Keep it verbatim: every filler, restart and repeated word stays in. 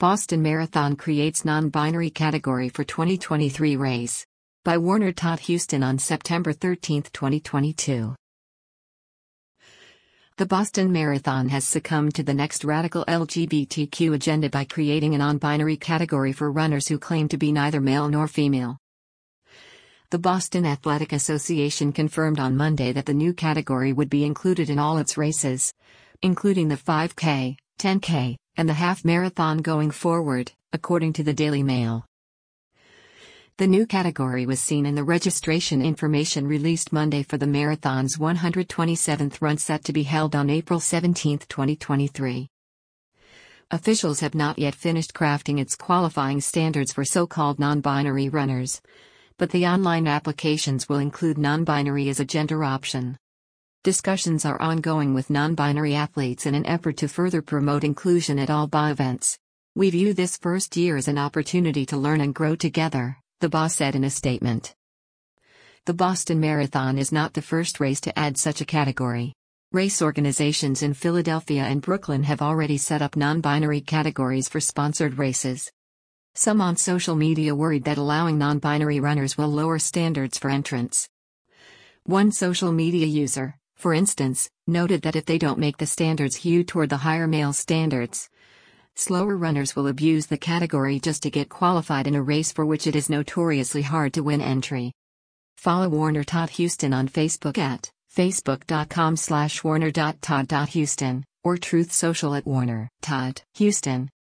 Boston Marathon creates non-binary category for twenty twenty-three race. By Warner Todd Houston on September thirteenth, twenty twenty-two. The Boston Marathon has succumbed to the next radical L G B T Q agenda by creating a non-binary category for runners who claim to be neither male nor female. The Boston Athletic Association confirmed on Monday that the new category would be included in all its races, including the five K, ten K, and the half marathon going forward, according to the Daily Mail. The new category was seen in the registration information released Monday for the marathon's one hundred twenty-seventh run set to be held on April seventeenth, twenty twenty-three. Officials have not yet finished crafting its qualifying standards for so-called non-binary runners, but the online applications will include non-binary as a gender option. Discussions are ongoing with non-binary athletes in an effort to further promote inclusion at all B A events. "We view this first year as an opportunity to learn and grow together," the B A said in a statement. The Boston Marathon is not the first race to add such a category. Race organizations in Philadelphia and Brooklyn have already set up non-binary categories for sponsored races. Some on social media worried that allowing non-binary runners will lower standards for entrance. One social media user, for instance, noted that if they don't make the standards hew toward the higher male standards, slower runners will abuse the category just to get qualified in a race for which it is notoriously hard to win entry. Follow Warner Todd Houston on Facebook at facebook.com slash warner.todd.houston or Truth Social at Warner Todd Houston.